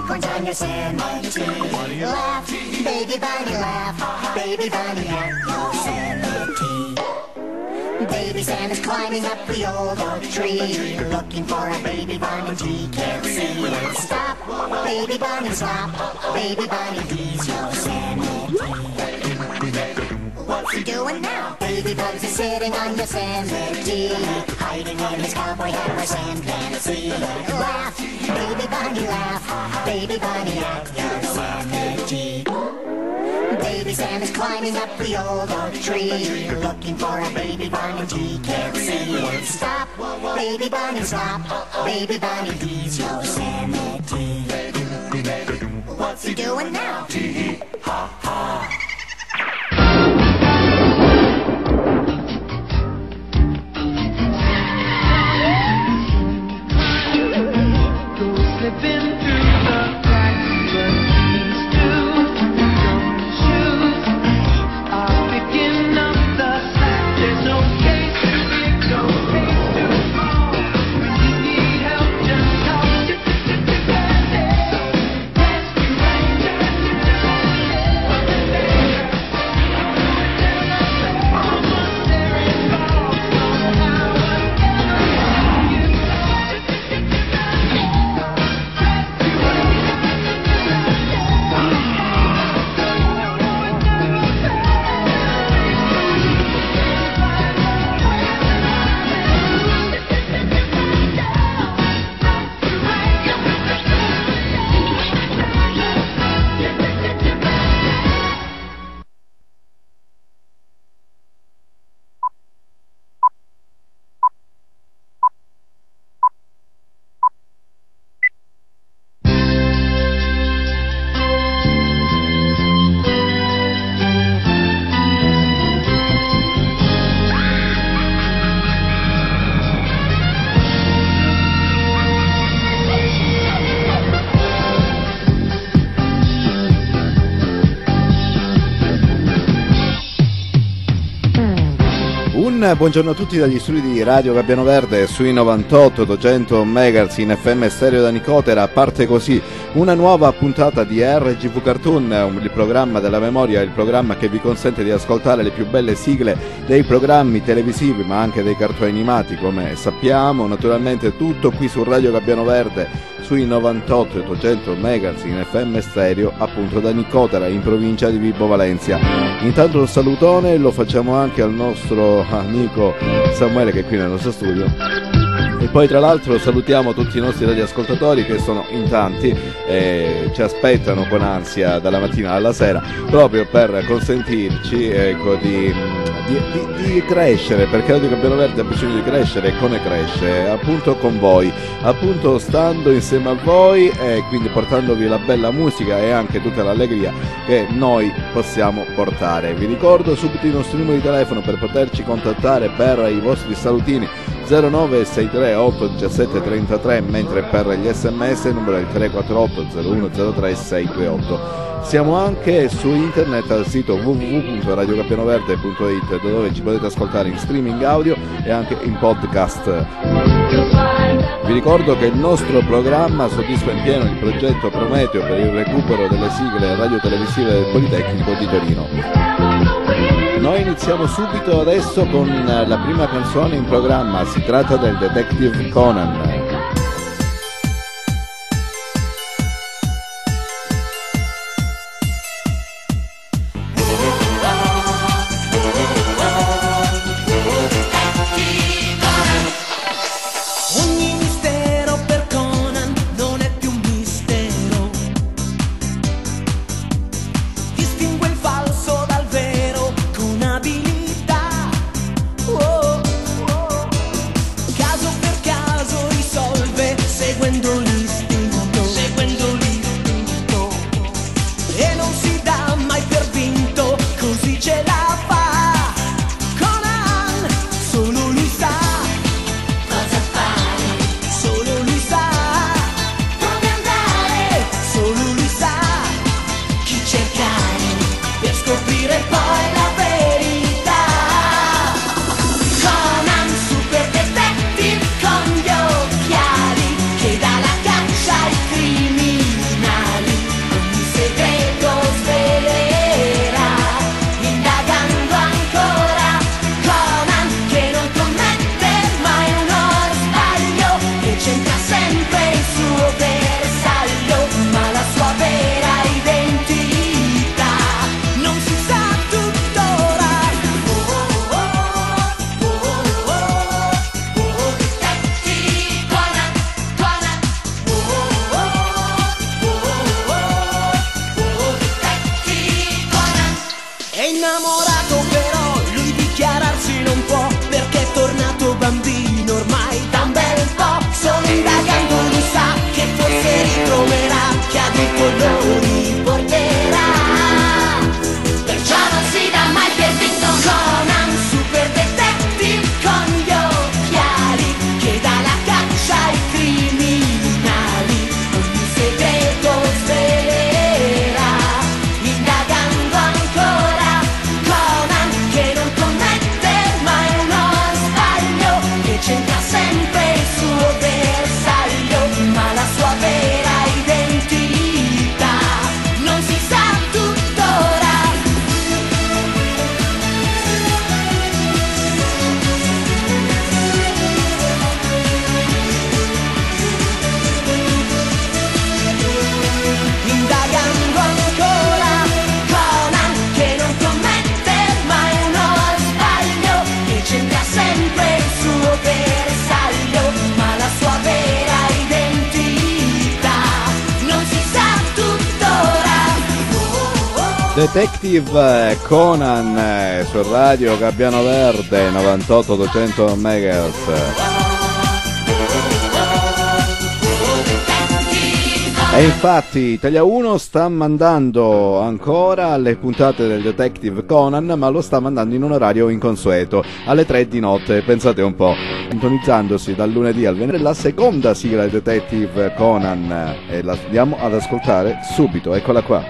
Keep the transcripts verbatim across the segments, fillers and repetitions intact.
acorns on Yosemite. Laugh, baby bunny, laugh, baby bunny at Yosemite. Baby Santa's climbing up the old oak tree, looking for a baby bunny he can't see. Stop, baby bunny, stop, baby bunny, he's Yosemite. What's he doing now? Baby Bugs is sitting on Yosemite, hiding in his cowboy hat where Sam can't see. Laugh, baby bunny, laugh, baby bunny at Yosemite. Baby Sam is climbing up the old oak tree, looking for a baby bunny he can't see. Stop, baby bunny, stop, baby bunny, he's Yosemite. What's he doing now? Tee ha ha. Buongiorno a tutti dagli studi di Radio Gabbiano Verde sui novantotto ottocento MHz in F M stereo da Nicotera. Parte così una nuova puntata di R G V Cartoon, il programma della memoria, il programma che vi consente di ascoltare le più belle sigle dei programmi televisivi ma anche dei cartoni animati, come sappiamo. Naturalmente tutto qui su Radio Gabbiano Verde sui novantotto ottocento MHz in F M stereo, appunto da Nicotera in provincia di Vibo Valentia. Intanto un salutone lo facciamo anche al nostro amico Samuele che è qui nel nostro studio. E poi tra l'altro salutiamo tutti i nostri radioascoltatori che sono in tanti e ci aspettano con ansia dalla mattina alla sera proprio per consentirci, ecco, di, di, di, di crescere, perché Radio Gabbiano Verde ha bisogno di crescere. E come cresce? Appunto con voi, appunto stando insieme a voi e quindi portandovi la bella musica e anche tutta l'allegria che noi possiamo portare. Vi ricordo subito i nostri numeri di telefono per poterci contattare per i vostri salutini: zero nove sei tre otto diciassette trentatré, mentre per gli sms il numero è il tre quattro otto zero uno zero tre sei due otto. Siamo anche su internet al sito w w w punto radio gabbiano verde punto i t, dove ci potete ascoltare in streaming audio e anche in podcast. Vi ricordo che il nostro programma soddisfa in pieno il progetto Prometeo per il recupero delle sigle radio-televisive del Politecnico di Torino. Noi iniziamo subito adesso con la prima canzone in programma, si tratta del Detective Conan. Caso per caso sempre il suo bersaglio, ma la sua vera identità non si sa tuttora. Oh oh oh, oh oh oh, oh Detective Conan, Conan. Oh oh oh, oh oh oh, Detective Conan. È innamorato però lui dichiararsi non può, perché è tornato bambino ormai da un bel po'. Solo indagando lui sa che forse ritroverà chi ha detto lo riporterà. Perciò non si dà mai per vinto Conan, super detective con gli occhiali, che dà la caccia ai criminali, ogni segreto svelerà, indagando ancora. Conan che non commette mai uno sbaglio, che c'entra sempre il suo bersaglio, ma la sua vera identità non si sa tuttora. Indagando ancora, Conan che non commette mai uno sbaglio, che c'entra sempre il suo bersaglio, ma la sua vera identità non si sa tuttora. Oh, oh, oh. Detective Conan eh, su Radio Gabbiano Verde novantotto ottocento megahertz. E infatti Italia uno sta mandando ancora le puntate del Detective Conan, ma lo sta mandando in un orario inconsueto, alle tre di notte, pensate un po', sintonizzandosi dal lunedì al venerdì. La seconda sigla del Detective Conan e la andiamo ad ascoltare subito, eccola qua.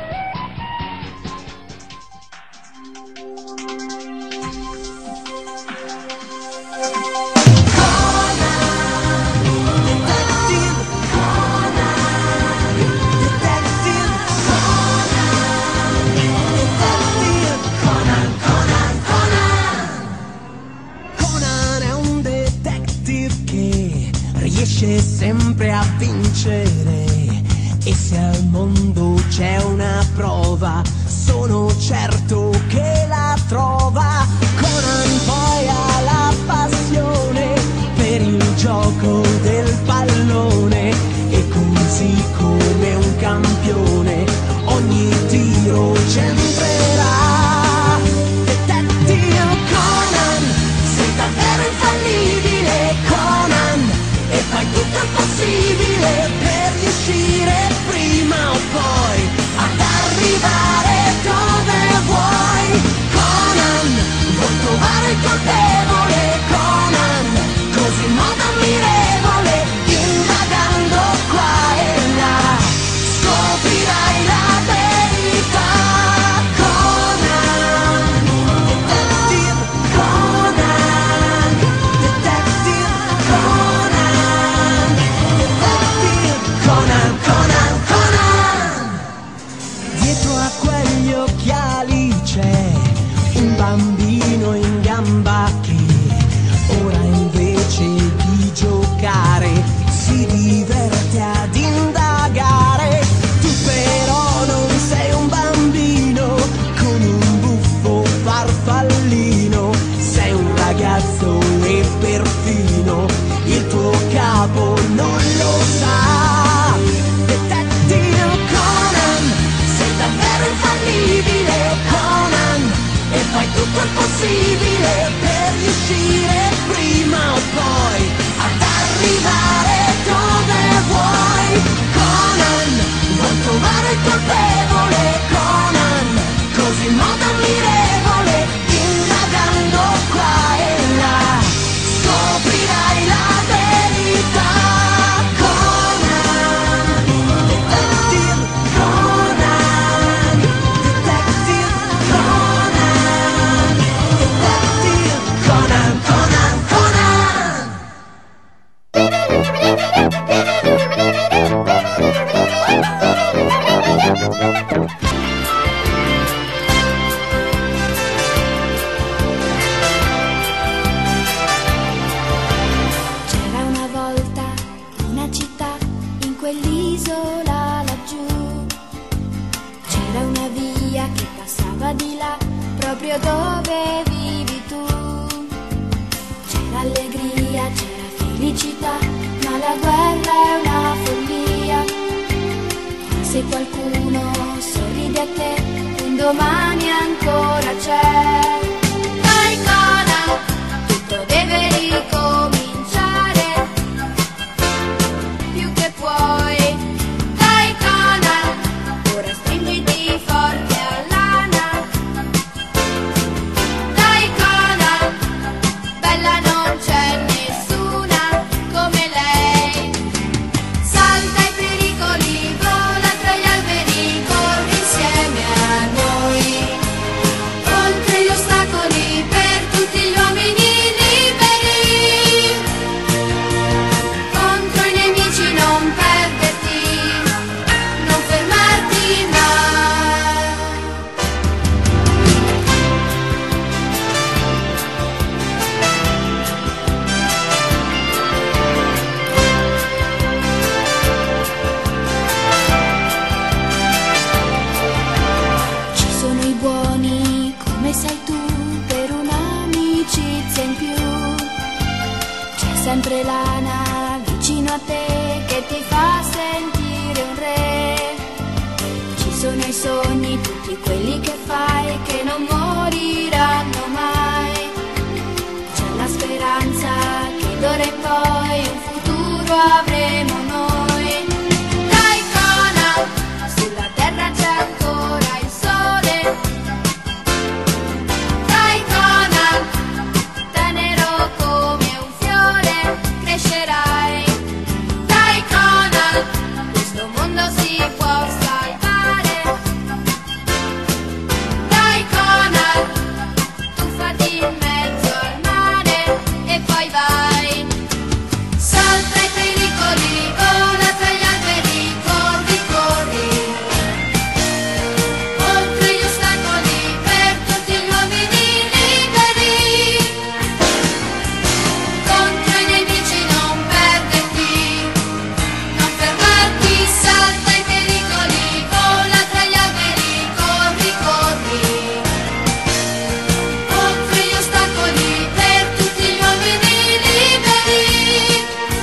Conan è un detective che riesce sempre a vincere, e se al mondo c'è una prova sono certo che la trova. Conan poi ha la passione per il gioco del pallone, e così come un campione ogni tiro centrerà. Detective Conan, sei davvero infallibile Conan, e fai tutto il possibile per riuscire prima o poi ad arrivare dove vuoi. Conan, vuoi trovare il colpevole Conan, così in modo ammirevole un'isola laggiù. C'era una via che passava di là, proprio dove vivi tu. C'era allegria, c'era felicità, ma la guerra è una follia. Se qualcuno sorride a te, un domani ancora c'è. Dai Conan, tutto deve ricominciare, più che puoi. Dai Conan, ora stringiti forte all'ana. Dai Conan, bella non c'è nessuna come lei. Salta i pericoli, vola tra gli alberi, corri insieme a noi. Oltre gli ostacoli per tutti gli uomini liberi. Contro i nemici non perderti, non fermarti mai. Ci sono i buoni, come sai tu, per un'amicizia in più. C'è sempre l'ana vicino a te che ti fa sentire un re. Ci sono i sogni, tutti quelli che fai, che non moriranno mai. C'è la speranza che d'ora in poi un futuro avremo noi. Dai Conan, sulla terra c'è ancora il sole. Dai Conan, tenero come un fiore crescerai. Dai Conan, questo mondo si può salvare. Dai Conan, tuffati in mezzo al mare e poi vai. Salta i pericoli, vola tra gli alberi, corri, corri. Oltre gli ostacoli per tutti gli uomini liberi. Contro i nemici non perderti, non fermarti. Salta i pericoli, vola tra gli alberi, corri, corri. Oltre gli ostacoli per tutti gli uomini liberi.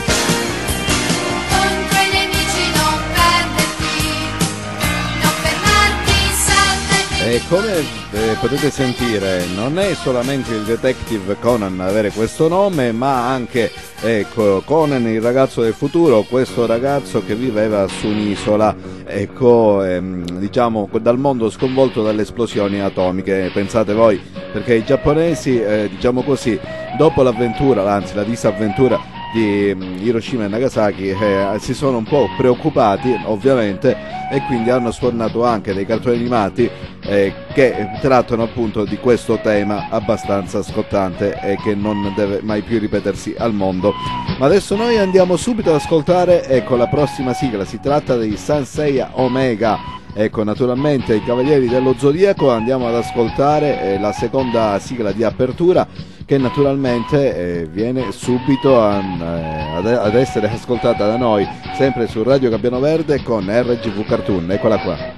Contro i nemici non perderti, non fermarti. Salta i pericoli. E come eh, potete sentire, non è solamente il detective Conan ad avere questo nome, ma anche ecco, Conan, il ragazzo del futuro, questo ragazzo che viveva su un'isola, ecco, ehm, diciamo, dal mondo sconvolto dalle esplosioni atomiche. Pensate voi, perché i giapponesi, eh, diciamo così, dopo l'avventura, anzi la disavventura di Hiroshima e Nagasaki, eh, si sono un po' preoccupati ovviamente, e quindi hanno sfornato anche dei cartoni animati eh, che trattano appunto di questo tema abbastanza scottante e che non deve mai più ripetersi al mondo. Ma adesso noi andiamo subito ad ascoltare, ecco, la prossima sigla. Si tratta dei Sanseiya Omega. Ecco, naturalmente i Cavalieri dello Zodiaco. Andiamo ad ascoltare eh, la seconda sigla di apertura, che naturalmente eh, viene subito a, eh, ad, ad essere ascoltata da noi, sempre su Radio Gabbiano Verde con R G V Cartoon. Eccola qua.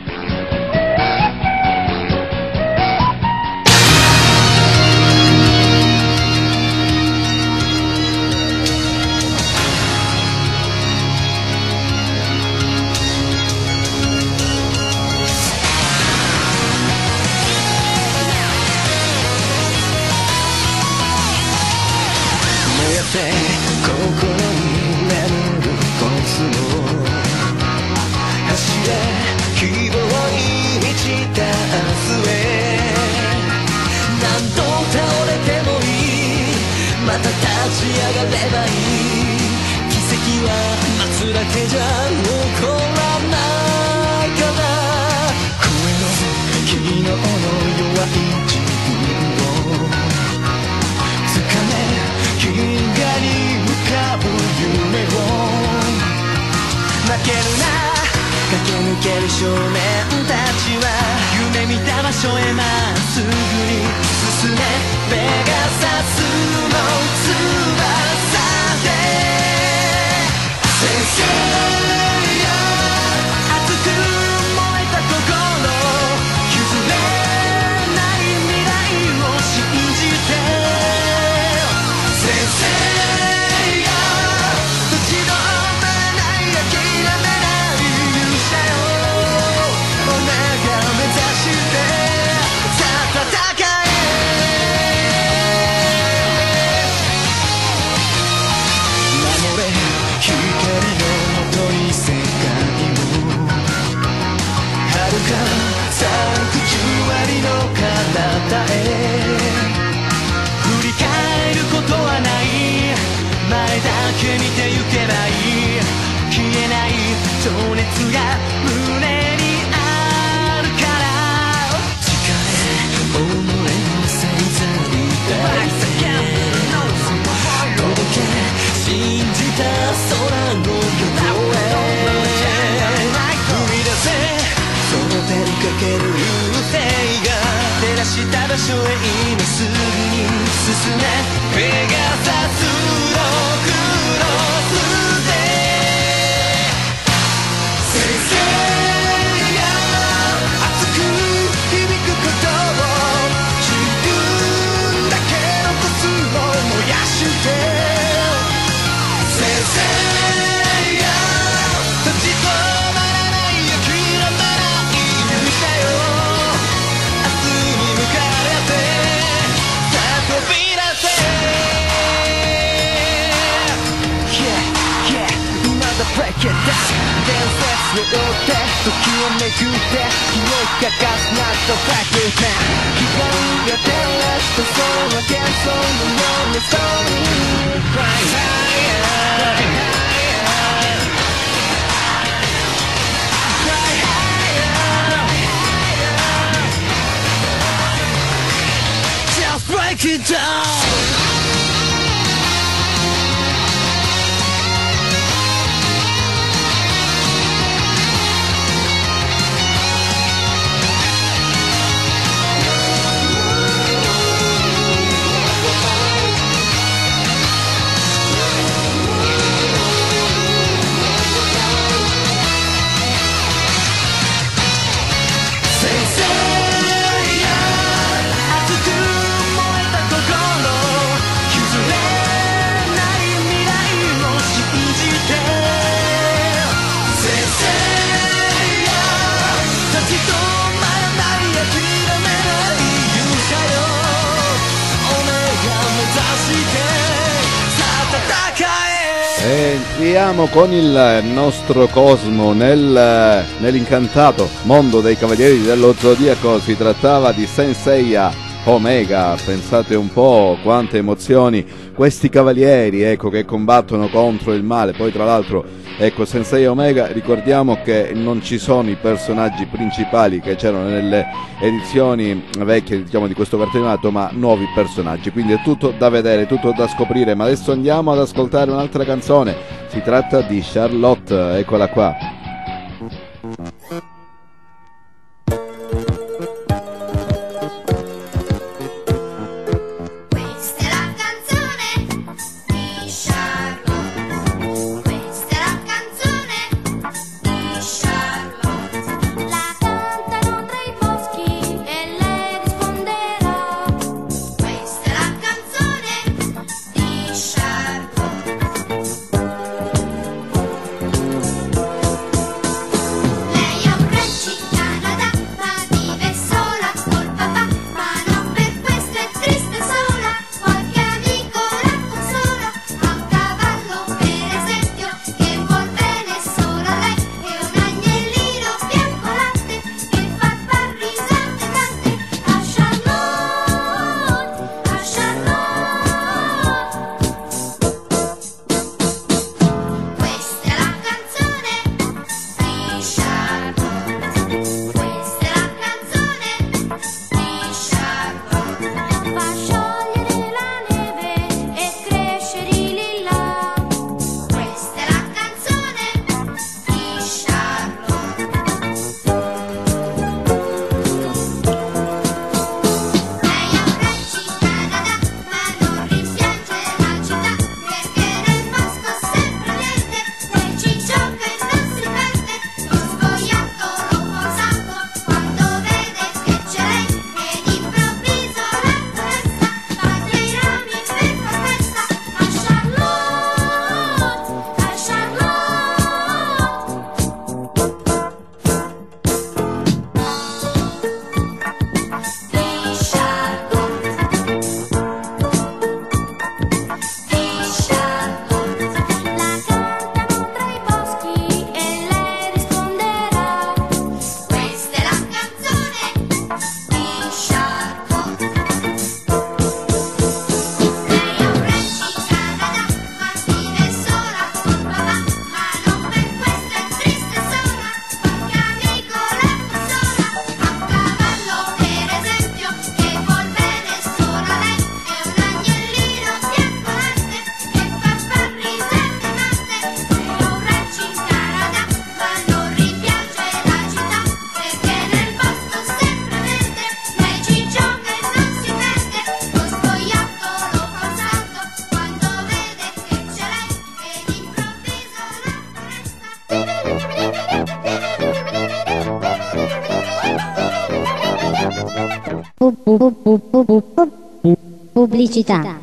立ち上がればいい。奇跡は待つだけじゃ起こらないから、声の昨日の弱い自分をつかめ、銀河に浮かぶ夢を。負けるな、駆け抜ける少年たちは夢見た場所へまっすぐに進め、ペガサスの翼で先生よ熱が胸にあるから力己の存在だ届け信じた空の横へ踏み出せその手にかける流星が照らした場所へ今すぐに進めペガサスのクロスで先生が熱く響くことを自分だけのコスを燃やして先生が立ち止まらない諦めない勇者よ明日に向かってさあ飛び出せ Yeah, yeah まだ break it down 伝説を追って時をめくって気をかかすなと break it down 光が照らしたその幻想のようなストーリー Fly higher Fly higher Just break it down Entriamo con il nostro Cosmo nel, nell'incantato mondo dei Cavalieri dello Zodiaco. Si trattava di Senseiya Omega. Pensate un po' quante emozioni questi cavalieri, ecco, che combattono contro il male. Poi tra l'altro, ecco, Senseiya Omega, ricordiamo che non ci sono i personaggi principali che c'erano nelle edizioni vecchie, diciamo, di questo cartone animato, ma nuovi personaggi, quindi è tutto da vedere, tutto da scoprire. Ma adesso andiamo ad ascoltare un'altra canzone, si tratta di Charlotte, eccola qua. Pubblicità.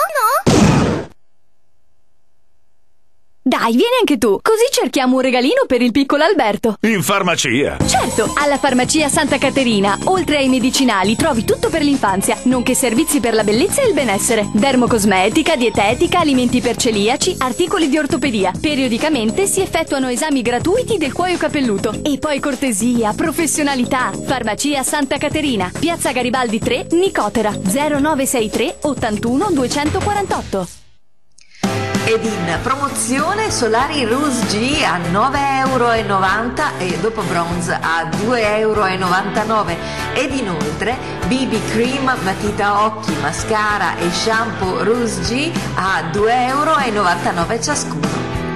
Dai, vieni anche tu, così cerchiamo un regalino per il piccolo Alberto. In farmacia? Certo, alla farmacia Santa Caterina, oltre ai medicinali, trovi tutto per l'infanzia, nonché servizi per la bellezza e il benessere. Dermocosmetica, dietetica, alimenti per celiaci, articoli di ortopedia. Periodicamente si effettuano esami gratuiti del cuoio capelluto. E poi cortesia, professionalità. Farmacia Santa Caterina, Piazza Garibaldi tre, Nicotera, zero nove sei tre ottantuno duecentoquarantotto. Ed in promozione Solari Rose G a nove euro e novanta e dopo Bronze a due euro e novantanove. Ed inoltre B B Cream, matita occhi, mascara e shampoo Rose G a due euro e novantanove ciascuno.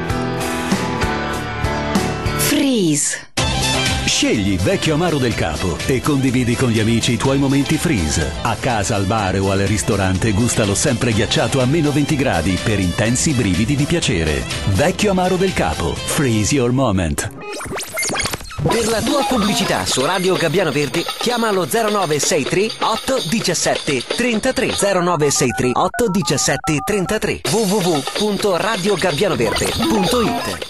Freeze. Scegli Vecchio Amaro del Capo e condividi con gli amici i tuoi momenti freeze. A casa, al bar o al ristorante gustalo sempre ghiacciato a meno venti gradi per intensi brividi di piacere. Vecchio Amaro del Capo. Freeze your moment. Per la tua pubblicità su Radio Gabbiano Verde chiama lo zero nove sei tre otto uno sette tre tre zero nove sei tre otto uno sette tre tre w w w punto radio gabbiano verde punto it.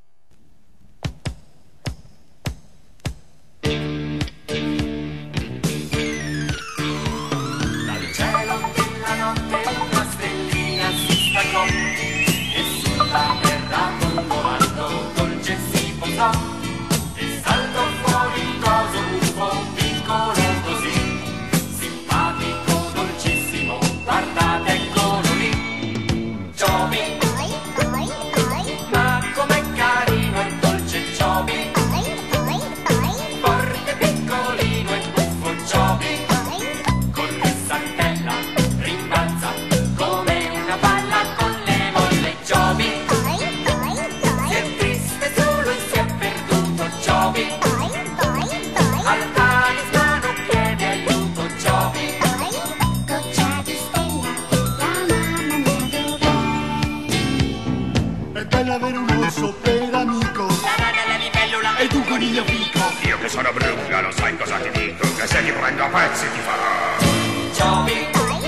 Avere un orso per amico, la rana, la libellula e tu coniglio fico. Io che sono brunga, lo sai cosa ti dico? Che se ti prendo a pezzi ti farò. Giovi,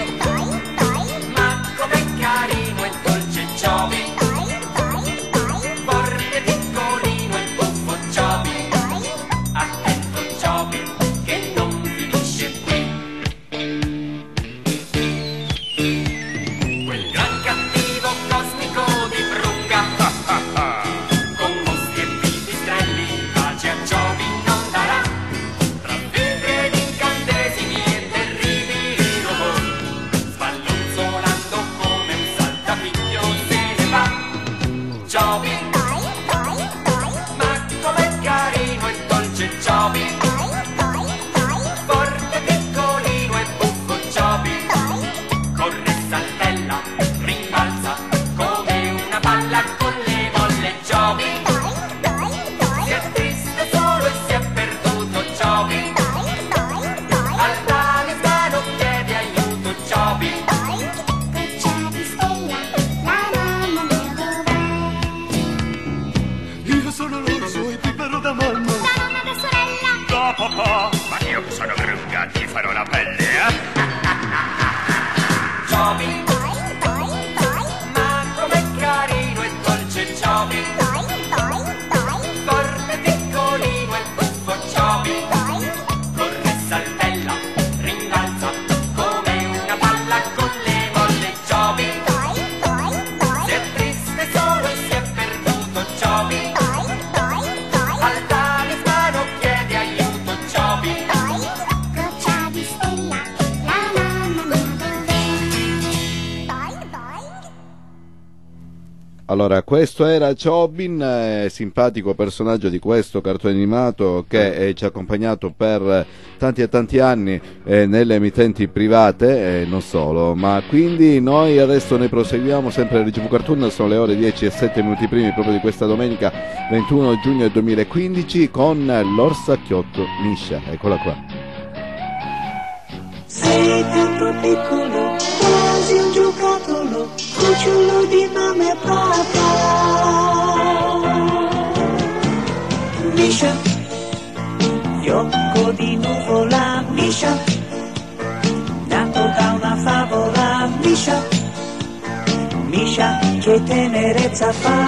ma com'è carino e dolce Giovi. Forte, piccolino e buffo Giovi. Attento Giovi, che non finisce qui. Quel gran cattivo cosmico di Brunga, con mostri e pipistrelli, pace a Giovi non darà. Tra vetri ed incantesimi e terribili robot, spallonzolando come un saltafiglio se ne va. Giovi, ma com'è carino e dolce Giovi. Forte, piccolino e buffo Giovi. Corre, saltella, rimbalza come una palla con le molle Giovi. Si è triste solo e si è perduto Giovi. Al talismano chiede aiuto Giovi. Goccia di stella, la mamma mia dov'è? Io sono l'orso e ti farò da mamma. La nonna da sorella. Da papà, ma io che sono brunga ti farò la pelle, eh? Giovi, ma com'è carino e dolce Giovi. Forte, piccolino e buffo Giovi. Corre, saltella, rimbalza come una palla con le molle Giovi. Si è triste solo e si è perduto Giovi. Al talismano chiede aiuto Giovi. Goccia di stella, la mamma mia dov'è? Allora, questo era Jobin, eh, simpatico personaggio di questo cartone animato che eh, ci ha accompagnato per tanti e tanti anni eh, nelle emittenti private, e non solo, ma quindi noi adesso ne proseguiamo sempre alle G V Cartoon, sono le ore dieci e sette minuti primi proprio di questa domenica ventuno giugno duemilaquindici con l'Orsacchiotto Miscia, eccola qua. Sei tanto piccolo, quasi un giocattolo, cucciolo di nome papà. Misha, fiocco di nuvola, Misha, nato da una favola, Misha, Misha, che tenerezza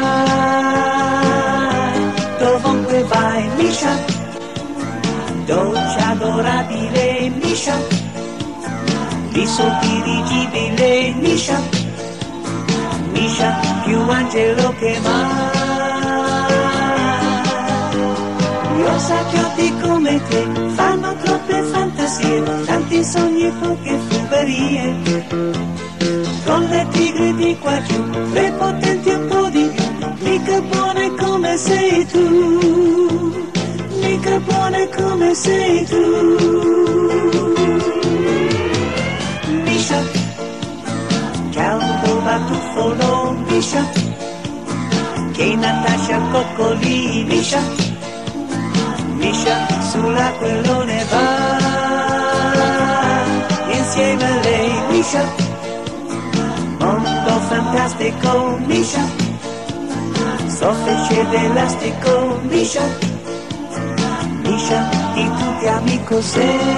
fai, dovunque vai, Misha, dolce adorabile, Misha, l'iso dirigibile, Misha, Misha, più angelo che mai. Io sacchiotti come te fanno troppe fantasie, tanti sogni e poche fuberie. Con le tigre di qua giù, prepotenti un po' di più, mica buone come sei tu, mica buone come sei tu. Misha, caldo batuffolo, Misha, che Natascia coccoli, Misha, Misha, sull'aquilone va, insieme a lei, Misha, mondo fantastico, Misha, soffice d'elastico, Misha, Misha, di tutti amico sei.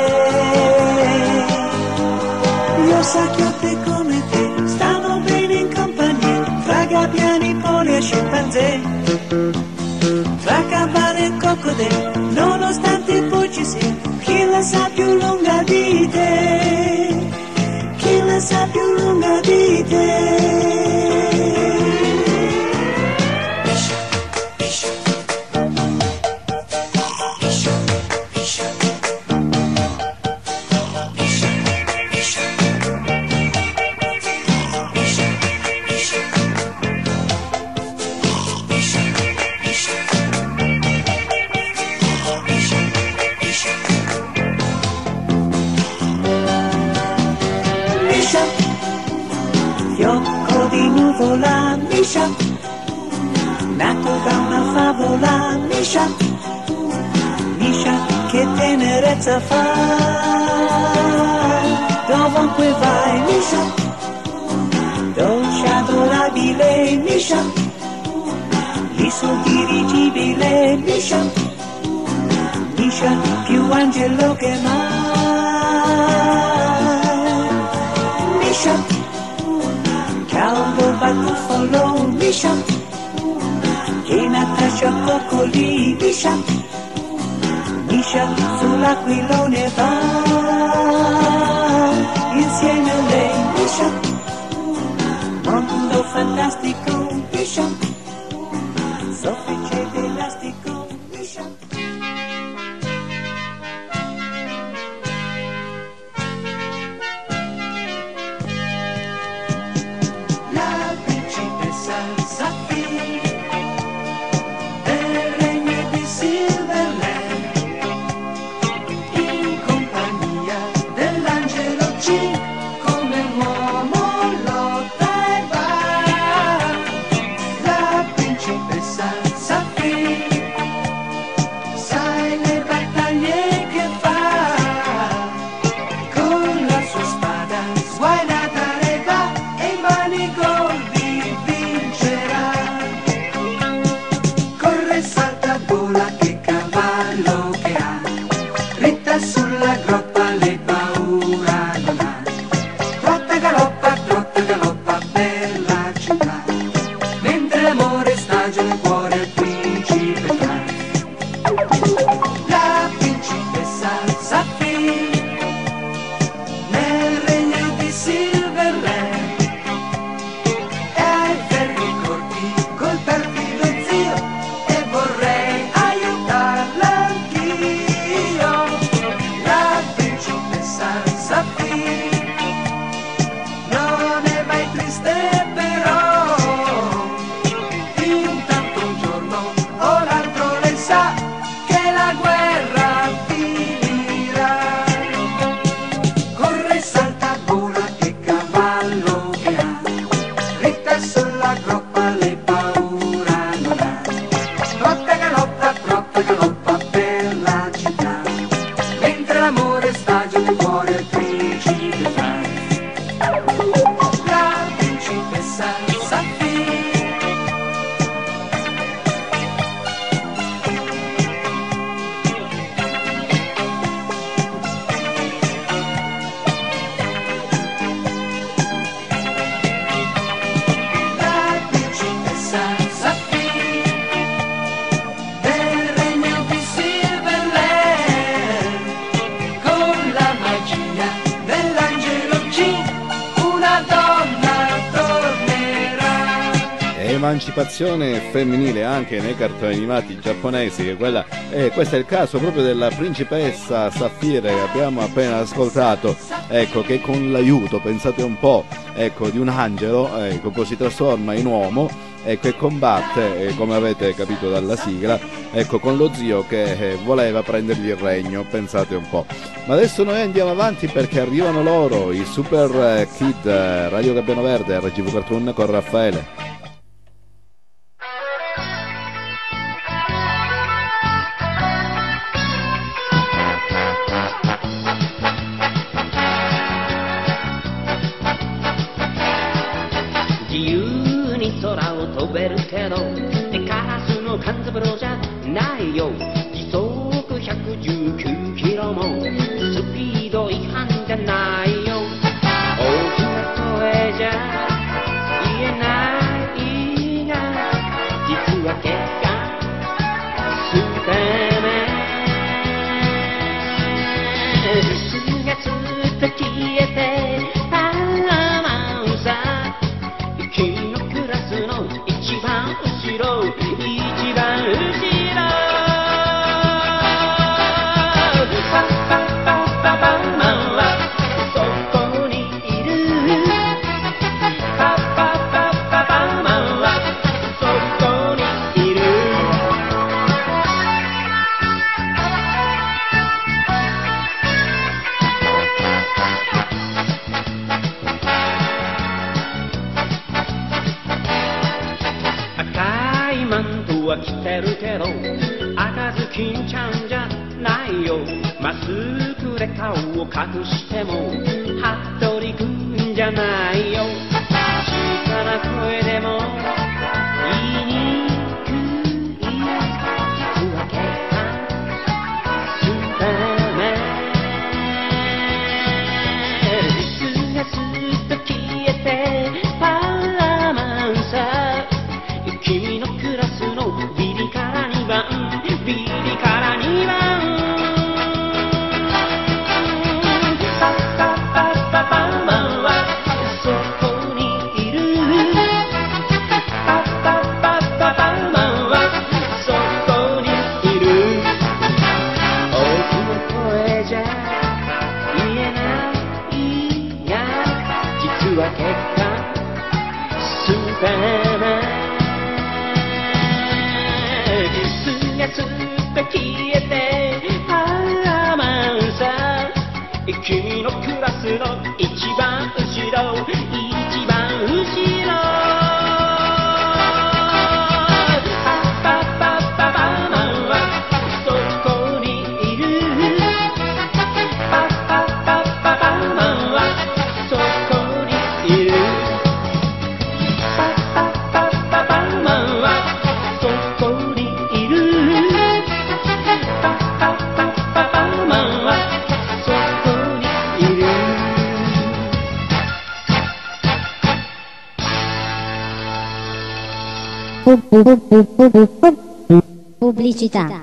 Io sacchiotti come te stanno bene in compagnia, tra gabbiani, poli e scimpanzé, tra cavalli e coccodè, nonostante poi ci sia chi la sa più lunga di te, chi la sa più lunga di te. Misha, Misha, Misha, Misha, Misha, Misha, Misha, Misha. Misha, fiocco di nuvola, Misha, nato da una favola, Misha, Misha, che tenerezza fai, dovunque vai, Misha, dolce adorabile, Misha, l'iso dirigibile, Misha, Misha, più angelo che mai. Misha, caldo batuffolo, Misha, che Natascia coccoli, Misha, Misha, sull'aquilone va, insieme a lei, Misha, mondo fantastico, Misha, soffice d'elastico, Misha. La principessa Saphir del regno di Silverland, in compagnia dell'angelo G, come uomo lotta e va. La principessa Saphir l'emancipazione femminile anche nei cartoni animati giapponesi, che quella, eh, questo è il caso proprio della principessa Saphire che abbiamo appena ascoltato, ecco, che con l'aiuto, pensate un po', ecco, di un angelo, ecco, poi si trasforma in uomo, ecco, e combatte, eh, come avete capito dalla sigla, ecco, con lo zio che eh, voleva prendergli il regno, pensate un po'. Ma adesso noi andiamo avanti perché arrivano loro, i Super eh, Kid, eh, Radio Gabbiano Verde, R G V Cartoon con Raffaele. Pubblicità.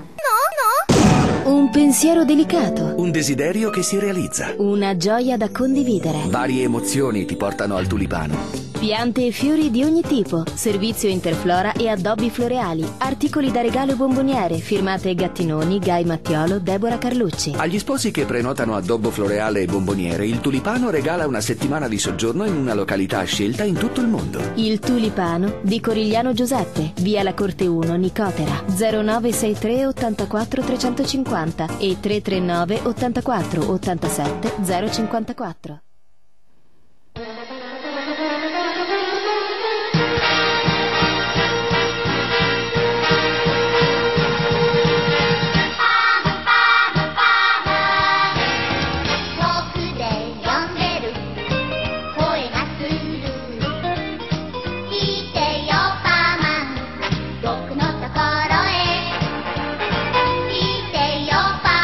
Un pensiero delicato. Un desiderio che si realizza. Una gioia da condividere. Varie emozioni ti portano al tulipano. Piante e fiori di ogni tipo. Servizio Interflora e addobbi floreali. Articoli da regalo e bomboniere. Firmate Gattinoni, Gai Mattiolo, Deborah Carlucci. Agli sposi che prenotano addobbo floreale e bomboniere, il Tulipano regala una settimana di soggiorno in una località scelta in tutto il mondo. Il Tulipano di Corigliano Giuseppe, via La Corte uno, Nicotera. zero nove sei tre ottantaquattro trecentocinquanta e tre tre nove ottantaquattro ottantasette zero cinquantaquattro.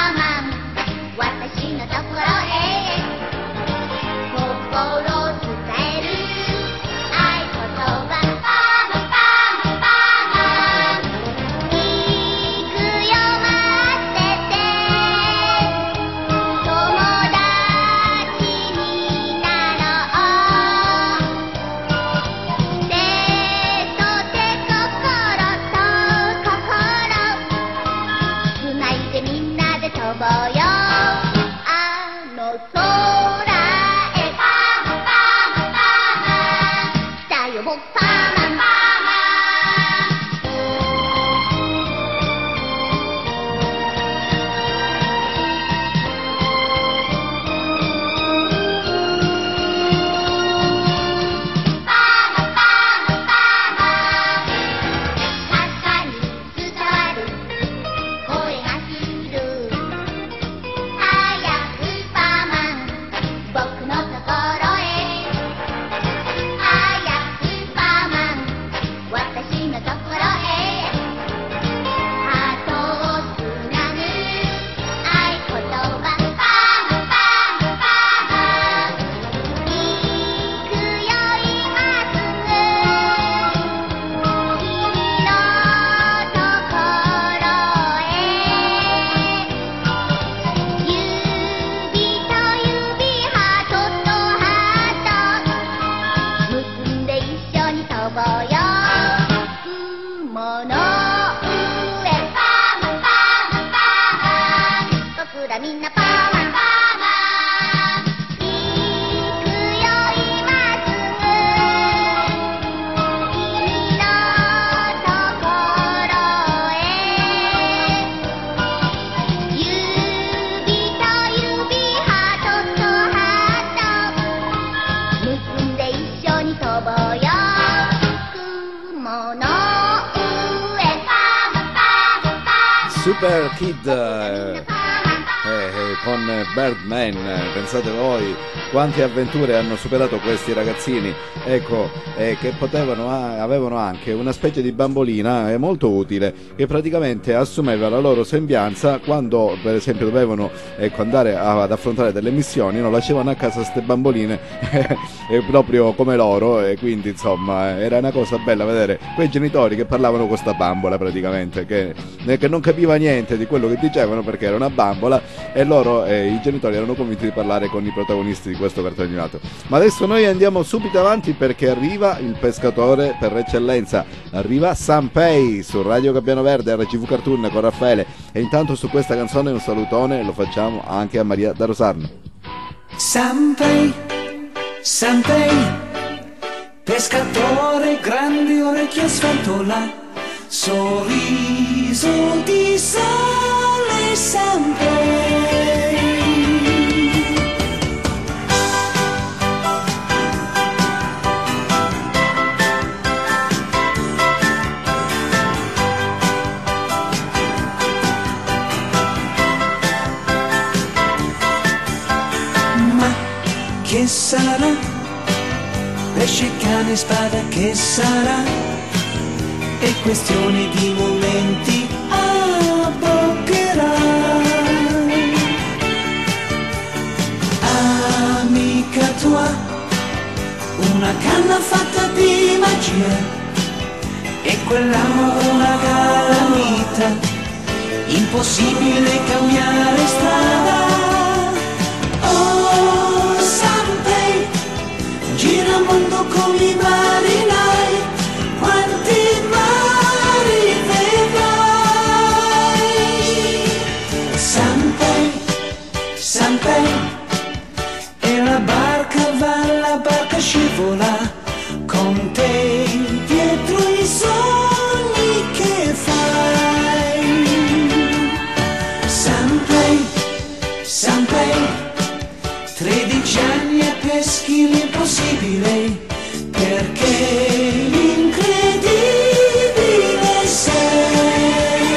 Follow Super Kid eh, eh, con Birdman, pensate voi quante avventure hanno superato questi ragazzini, ecco, eh, che potevano, ah, avevano anche una specie di bambolina eh, molto utile, che praticamente assumeva la loro sembianza quando per esempio dovevano ecco, andare a, ad affrontare delle missioni, no? Lasciavano a casa queste bamboline eh, proprio come loro, e quindi insomma era una cosa bella vedere quei genitori che parlavano con questa bambola praticamente, che, che non capiva niente di quello che dicevano perché era una bambola, e loro, eh, i genitori erano convinti di parlare con i protagonisti di questo cartone animato. Ma adesso noi andiamo subito avanti perché arriva il pescatore per eccellenza, arriva Sanpei su Radio Gabbiano Verde, R G V Cartoon con Raffaele, e intanto su questa canzone un salutone lo facciamo anche a Maria da Rosarno. Sanpei, Sanpei, pescatore, grandi orecchie sventola, sorriso di sole, Sanpei. Che sarà? Pesce, cane, spada, che sarà? È questione di momenti, abboccherà. Amica tua, una canna fatta di magia, e quella una calamita, impossibile cambiare strada. Oh, Sanpei, gira il mondo con i marinai, quanti mari vedrai. Sanpei, Sanpei, e la barca va, la barca scivola, con te dietro i sogni che fai. Sanpei, Sanpei, tredici anni e peschi l'impossibile, perché l'incredibile sei.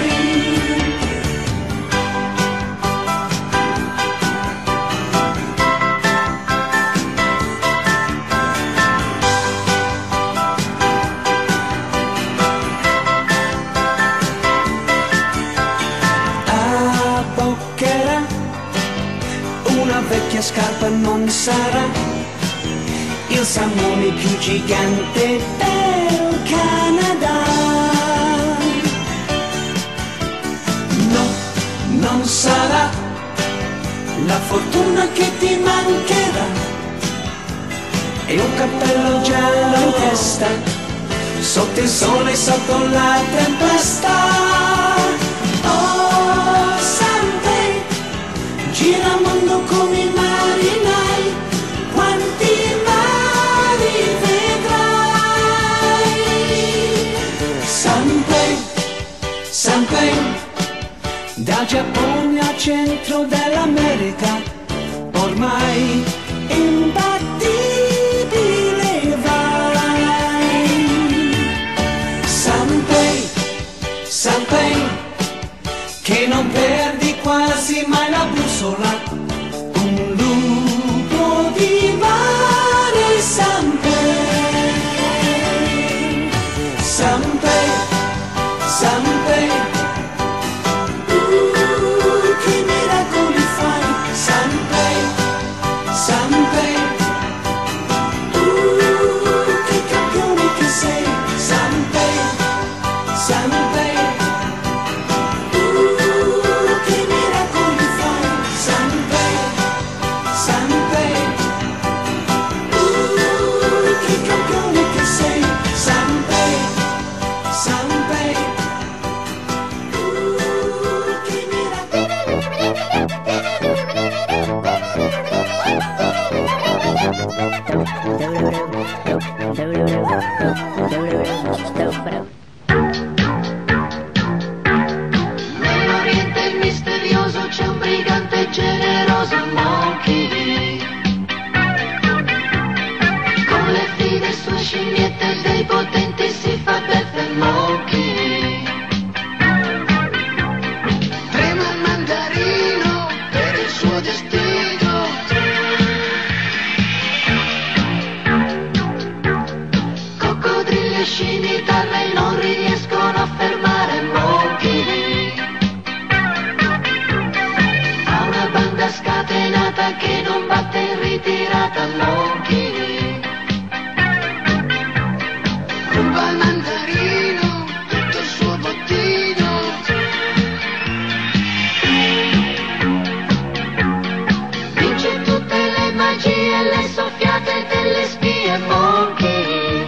Abboccherà, una vecchia scarpa non sarà, il salmone più gigante del Canada. No, non sarà la fortuna che ti mancherà, e un cappello giallo in testa, sotto il sole, sotto la tempesta. Oh, Sanpei, gira il mondo come i marinai, quanti mari vedrai. Sanpei, Sanpei, dal Giappone al centro dell'America, ormai imbattibile vai. Sanpei, Sanpei, che non perdi quasi mai la bussola, un lupo di mare. Sanpei, Sanpei, Sanpei, uh, che miracoli fai. Sanpei, Sanpei, uh, che campione che sei. Sanpei, Sanpei, Nell'Oriente misterioso c'è un brigante generoso, Monkey, con le fide sue scimmiette dei potenti si fa beffe, Monkey. scatenata che non batte in ritirata Monkey. Ruba il mandarino, tutto il suo bottino. Vince tutte le magie e le soffiate delle spie Monkey.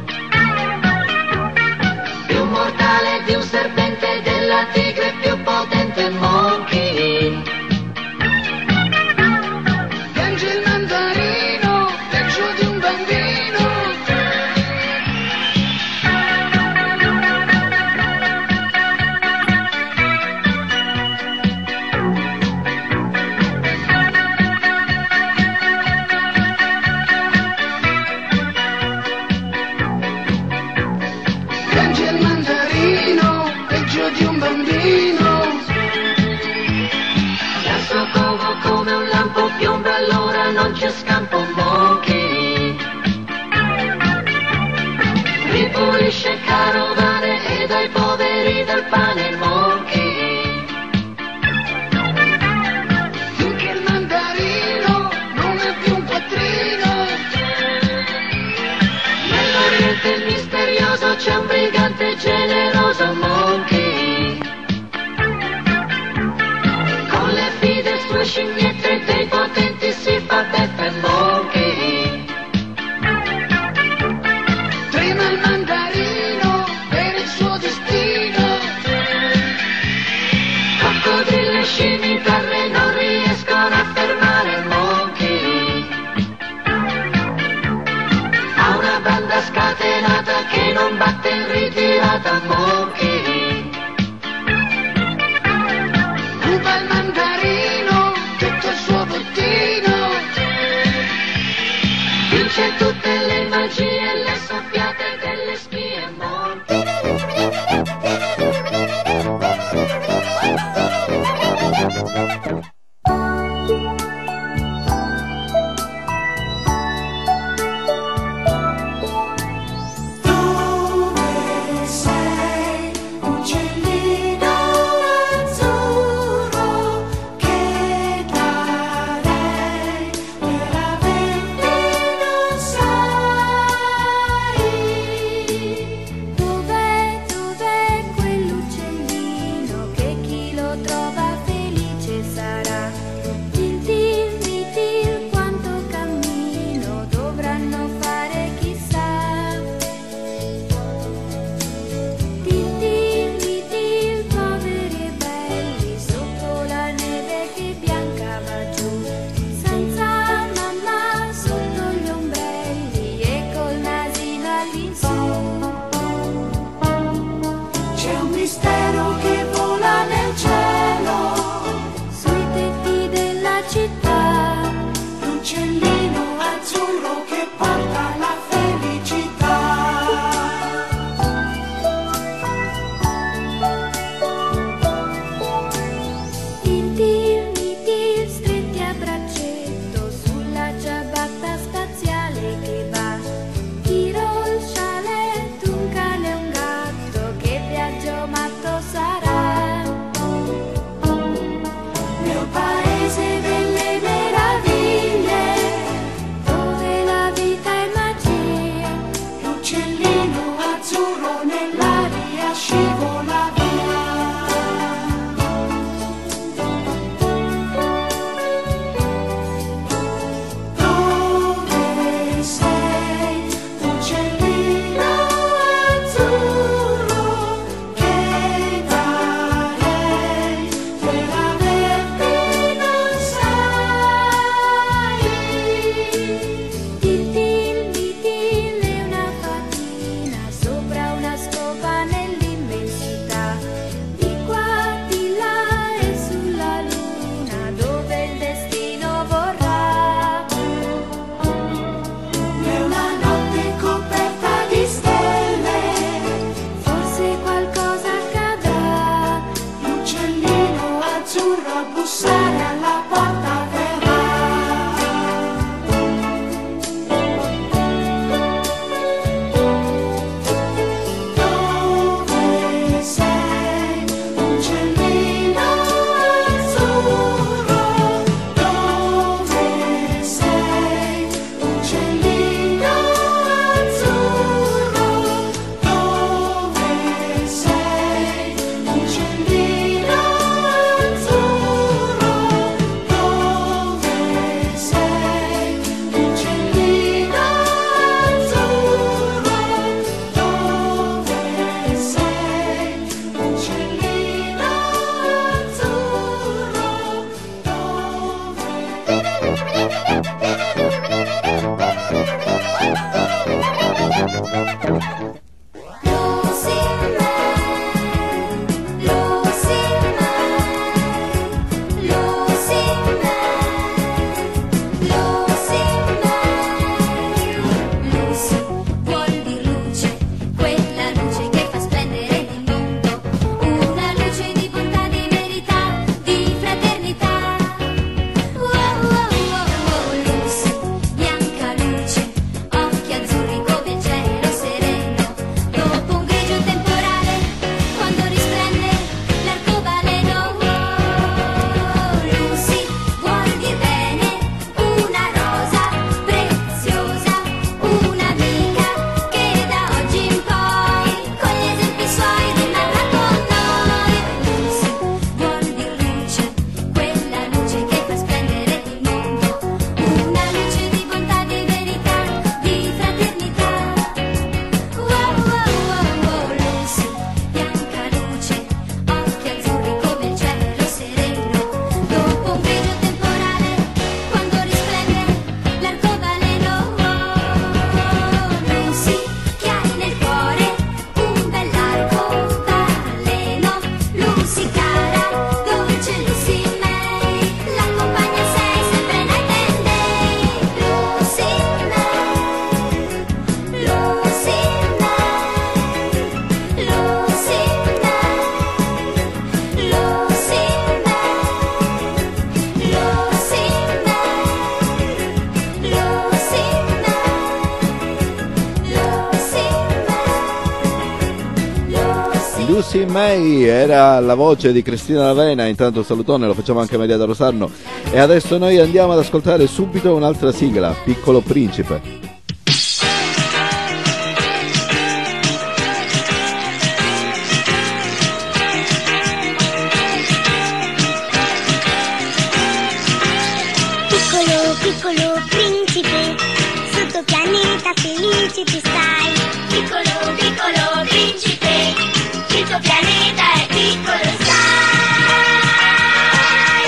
Più mortale di un serpente, della tigre più potente Monkey. Piange il mandarino, peggio di un bambino. Piange il mandarino, peggio di un bambino. Dal suo covo come un lampo piomba, allora non c'è scampo Monkey. Ripulisce carovane e dai poveri del pane Monkey. Finché il mandarino non è più un quattrino. Nell'Oriente misterioso c'è un brigante generoso Monkey. Con le fide sue scimmiette dei potenti si fa beffe Monkey. Trema il mandarino per il suo destino. Coccodrilli, scimitarre non riescono a fermare Monkey. Ha una banda scatenata che non batte in ritirata Monkey. Ruba il mandarino, tutto il suo bottino. Vince tutte le magie e le soffiate delle spie Monkey. Dove sei, uccellino azzurro, che darei per averti, non sai. Dov'è, dov'è quell'uccellino che chi lo trova felice sarà? Til til mi til quanto cammino dovranno fare chissà. Til til mi til poveri e belli sotto la neve che bianca va giù, senza mamma sotto gli ombrelli e col nasino all'insù. C'è un mistero che vola nel cielo, sui tetti della città, l'uccellino azzurro che porta la felicità. Il til mi til stretti a braccetto sulla ciabatta spaziale che va. Tiro il scialetto, un cane e un gatto, che viaggio matto sarà. Nel paese delle meraviglie, dove la vita è magia, l'uccellino azzurro nell'aria scivola via. Dove sei, uccellino azzurro, che darei per averti, non sai. Til til mi til è una fatina sopra una scopa nell'immensità. Di qua, di là e sulla luna dove il destino vorrà. È una notte coperta di stelle, forse qualcosa accadrà. L'uccellino azzurro a bussare alla porta verrà. Dove sei, uccellino azzurro, dove Lucy May era la voce di Cristina Lavena. Intanto salutone, lo facciamo anche a Maria da Rosarno. E adesso noi andiamo ad ascoltare subito un'altra sigla, Piccolo Principe. Piccolo, piccolo principe, sotto pianeta felice tu stai. Piccolo, piccolo principe, il tuo pianeta è piccolo, sai.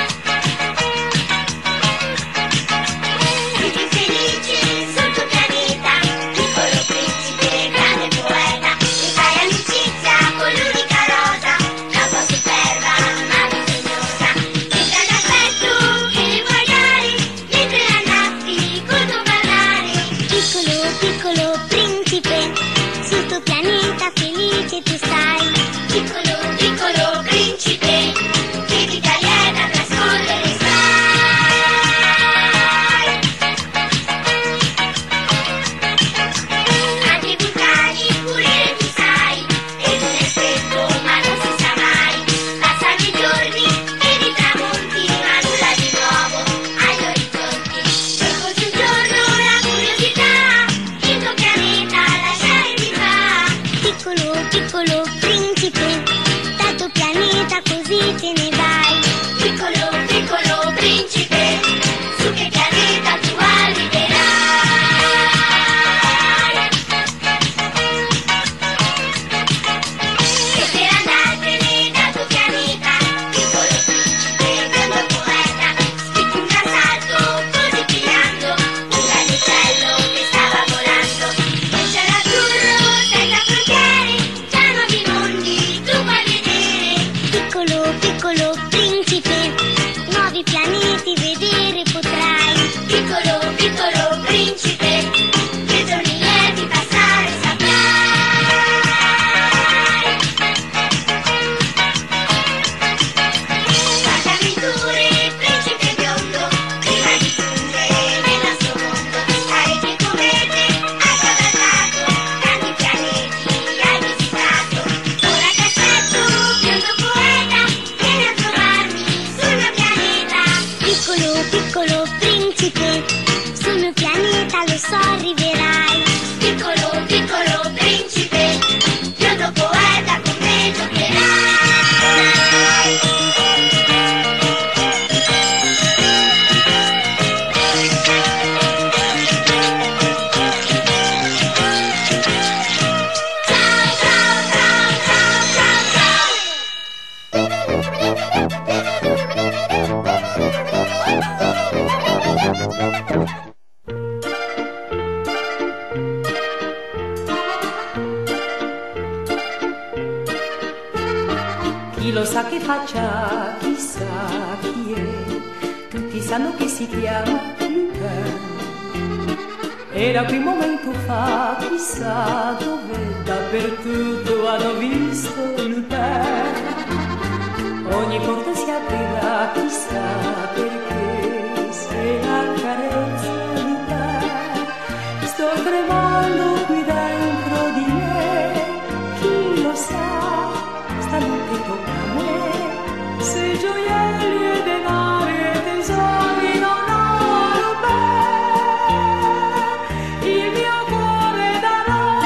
Vivi felice sul tuo pianeta, piccolo principe, grande poeta. E fai amicizia con l'unica rosa, troppo superba ma bisognosa. Che gran affetto che le puoi dare, mentre andasti col tuo parlare. Piccolo, piccolo principe, sul tuo pianeta felice tu stai. Piccolo, piccolo principe, che vita lieta trascorrere sai. Anche i vulcani pulire tu sai, ed un effetto ma non si sa mai. Passano i giorni ed i tramonti, ma nulla di nuovo agli orizzonti. E così un giorno la curiosità il tuo pianeta lasciare ti fa. Piccolo, piccolo principe, dal tuo pianeta così te ne vai. Piccolo, piccolo principe, su che pianeta tu arriverai. E per andartene dal tuo pianeta, piccolo principe, grande poeta, spicchi un gran salto così pigliando un grande uccello che stava volando. Un cielo azzurro senza frontiere, già nuovi mondi tu puoi vedere. Piccolo, piccolo principe, nuovi pianeti vedere potrai. Piccolo, piccolo principe, che giorni lieti passare saprai. Quante avventure, principe biondo, prima di giungere nel nostro mondo. Pareti e comete hai cavalcato, tanti pianeti hai visitato. Ora ti aspetto, biondo poeta, vieni a trovarmi sul mio pianeta. Piccolo, piccolo principe, sul mio pianeta lo so arriverai. Piccolo, piccolo principe, biondo poeta con me giocherai. Ciao, ciao, ciao, ciao, ciao, ciao. Chi lo sa che faccia, chissà chi è, tutti sanno che si chiama Lupin. E da quel momento fa, chissà dove, dappertutto hanno visto Lupin. Ogni porta si aprirà, chissà perché, se la carezza Lupin. Sto tremando qui dentro di me, chi lo sa, stanotte tocca a me, se gioielli e denari e tesori non ho Lupin, il mio cuore darò.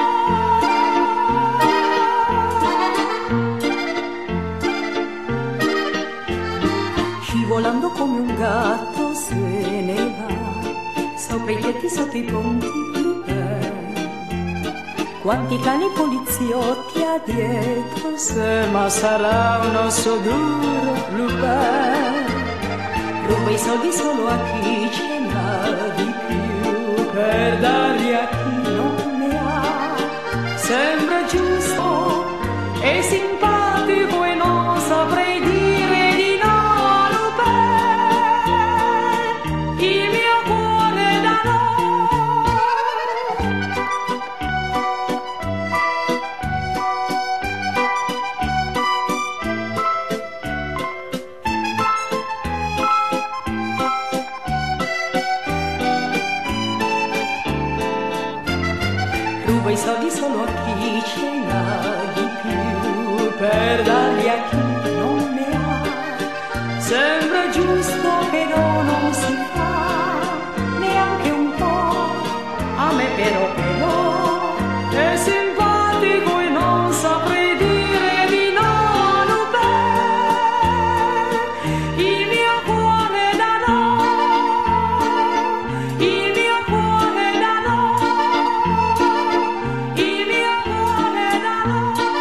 Scivolando come un gatto se ne va, sopra i tetti, sotto i ponti Lupin. Quanti cani poliziotti ha dietro sé, ma sarà un osso duro Lupin. Ruba i soldi solo a chi ce n'ha di più, per darli a chi non ne ha. Sembra giusto e simpatico e non saprei dire di no a Lupin, il mio cuore darò. sembra giusto però non si fa neanche un po'. A me però però è simpatico e non saprei dire di no, no, beh. Il mio cuore da no, il mio cuore da no, il mio cuore da no,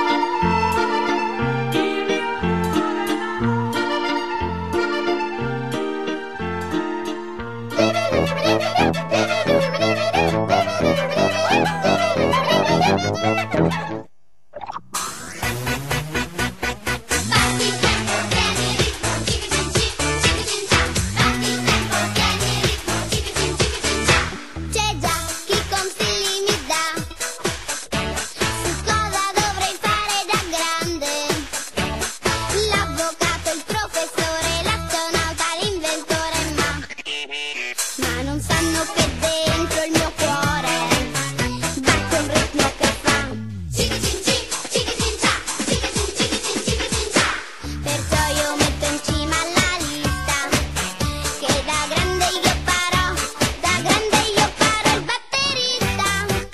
il mio cuore da C'è già chi consigli mi dà su cosa dovrei fare da grande. L'avvocato, il professore, l'astronauta, l'inventore, ma ma non sanno che dentro il mio cuore batte un ritmo che fa cichi-cin-ci, cichi-cin-cia, cichi-cin, cichi-cin-cichi-cin-cia. Perciò io metto in cima alla lista che da grande io farò, da grande io farò il batterista.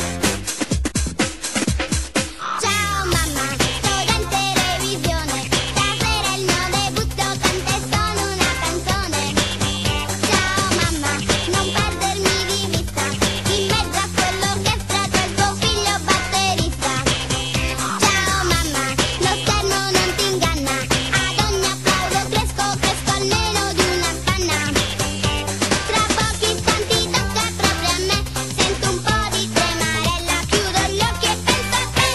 Ciao mamma, sto in televisione, stasera è il mio debutto, canto e suono una canzone. Ciao mamma, non perdermi di vista, in mezzo a quell'orchestra c'è il tuo figlio batterista. Ciao mamma, lo schermo non ti inganna, ad ogni applauso cresco, cresco almeno di una spanna. Tra pochi istanti tocca proprio a me, sento un po' di tremarella, chiudo gli occhi e penso a te.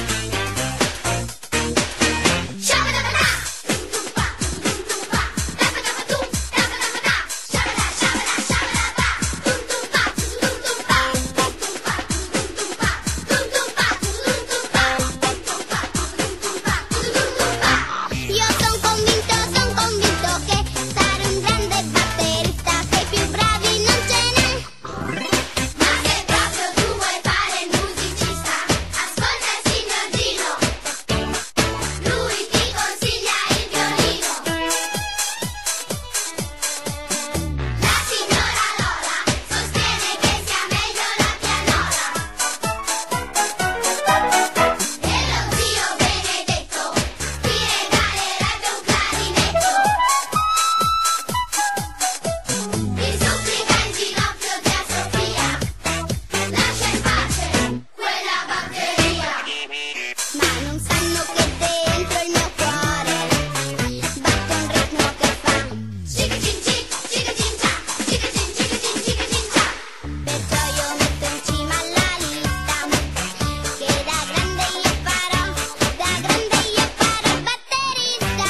Shabba-dabba-da, tum-tum-pa, tum-tum-pa, dabba-dabba-dum, dabba-dabba-da, shabba-da, shabba-da, shabba-da-ba, tum-tum-pa, tum-tum-pa, tum-tum-pa, tum-tum-pa, tum-tum-pa, tum-tum-pa, tum-tum-pa, tum-tum-pa, tum-tum-pa. Io son convinto, son convinto che sarò un grande batterista, che più bravi non ce n'è. Ma se proprio tu vuoi fare il musicista, ascolta il signor Gino, lui ti consiglia il violino. La signora Lola sostiene che sia meglio la pianola. E lo zio Benedetto ti regalerebbe un clarinetto. Mi supplica in ginocchio zia Sofia, lascia in pace quella batteria. Ma non sanno che dentro il mio cuore batte un ritmo che fa cichi-cin-ci, cichi-cin-cia, cichi-cin, cichi-cin, cichi-cin-cia. Perciò io metto in cima alla lista che da grande io farò, da grande io farò il batterista.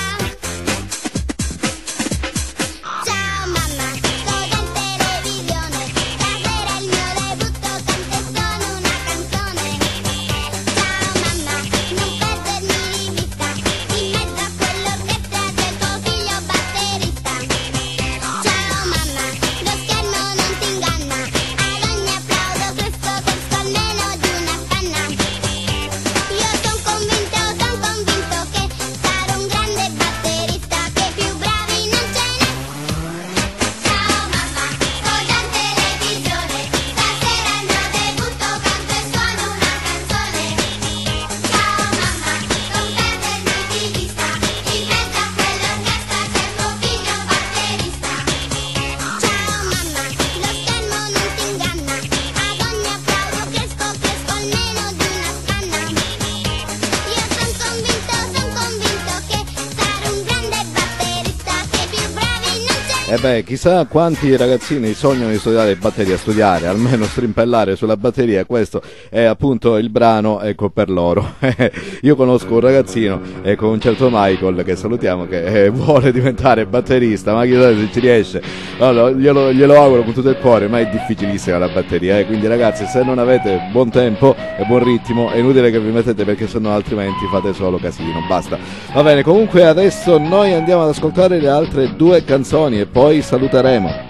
Ciao mamma, sto in televisione, stasera è il mio debutto, canto e suono una canzone. Ciao mamma, non perdermi di vista, in mezzo a quell'orchestra c'è il tuo figlio batterista. Ciao mamma, lo schermo non ti inganna, ad ogni applauso cresco, cresco almeno di una spanna. Io son convinto, son convinto che sarò un grande batterista, che più bravi non ce n'è. Ciao mamma, sto già in televisione, stasera è il mio debutto, canto e suono una canzone. Ciao mamma, non perdermi di vista, in mezzo a quell'orchestra c'è il tuo figlio batterista. Ciao mamma, lo schermo non ti inganna, ad ogni applauso cresco, cresco almeno di una spanna. Io son convinto, son convinto che sarò un grande batterista, che più bravi non ce n'è. E beh, chissà quanti ragazzini sognano di studiare batteria, studiare, almeno strimpellare sulla batteria. Questo è appunto il brano, ecco, per loro. Io conosco un ragazzino, ecco, un certo Michael, che salutiamo, che eh, vuole diventare batterista, ma chissà se ci riesce. Allora, glielo, glielo auguro con tutto il cuore, ma è difficilissima la batteria, eh? Quindi ragazzi, se non avete buon tempo e buon ritmo, è inutile che vi mettete, perché sennò altrimenti fate solo casino, basta. Va bene, comunque adesso noi andiamo ad ascoltare le altre due canzoni e poi saluteremo.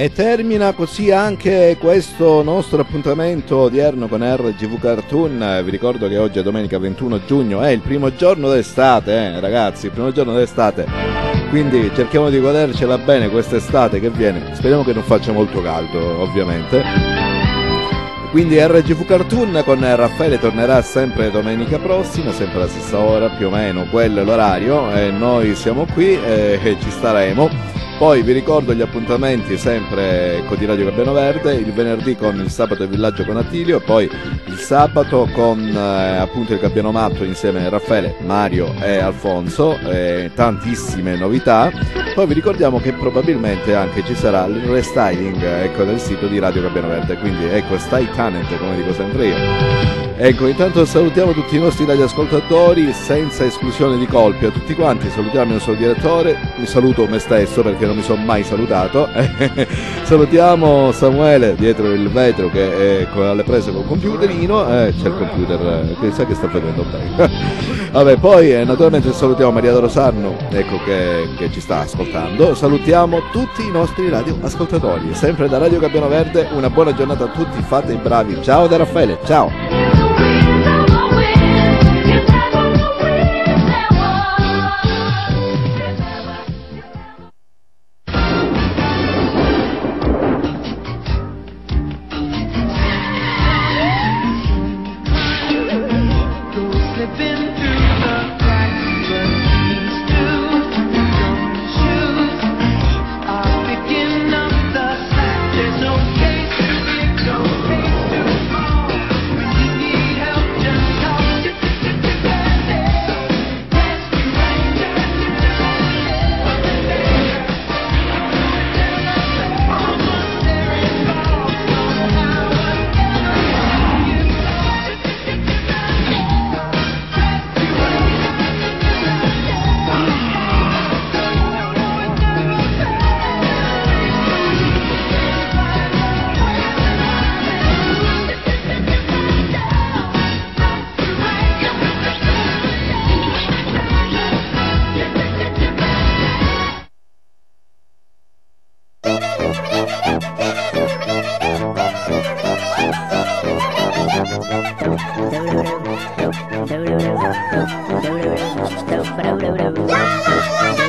E termina così anche questo nostro appuntamento odierno con R G V Cartoon. Vi ricordo che oggi è domenica ventuno giugno, è il primo giorno d'estate, eh, ragazzi, il primo giorno d'estate. Quindi cerchiamo di godercela bene quest'estate che viene. Speriamo che non faccia molto caldo, ovviamente. Quindi R G V Cartoon con Raffaele tornerà sempre domenica prossima, sempre alla stessa ora, più o meno quello è l'orario, e noi siamo qui e ci staremo. Poi vi ricordo gli appuntamenti sempre ecco, di Radio Gabbiano Verde, il venerdì con il Sabato e Villaggio con Attilio, poi il sabato con eh, appunto il Gabbiano Matto insieme a Raffaele, Mario e Alfonso, eh, tantissime novità. Poi vi ricordiamo che probabilmente anche ci sarà il restyling ecco, del sito di Radio Gabbiano Verde, quindi ecco, stai talent come dico sempre io. Ecco, intanto salutiamo tutti i nostri radioascoltatori senza esclusione di colpi, a tutti quanti, salutiamo il suo direttore, mi saluto me stesso perché non mi sono mai salutato, salutiamo Samuele dietro il vetro che è alle prese col computerino, eh, c'è il computer che sa che sta facendo bene. Vabbè, poi eh, naturalmente salutiamo Maria Doro Sarno, ecco che, che ci sta ascoltando, salutiamo tutti i nostri radioascoltatori, sempre da Radio Gabbiano Verde, una buona giornata a tutti, fate i bravi, ciao da Raffaele, ciao! La la la la